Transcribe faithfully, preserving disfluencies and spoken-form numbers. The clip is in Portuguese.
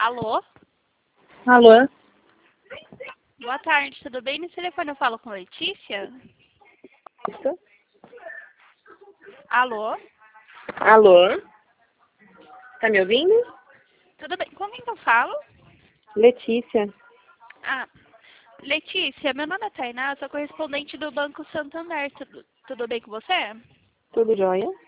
Alô? Alô? Boa tarde, tudo bem? Nesse telefone eu falo com Letícia? Isso? Alô? Alô? Tá me ouvindo? Tudo bem? Com quem que eu falo? Letícia. Ah, Letícia, meu nome é Tainá, sou correspondente do Banco Santander. Tudo, tudo bem com você? Tudo jóia?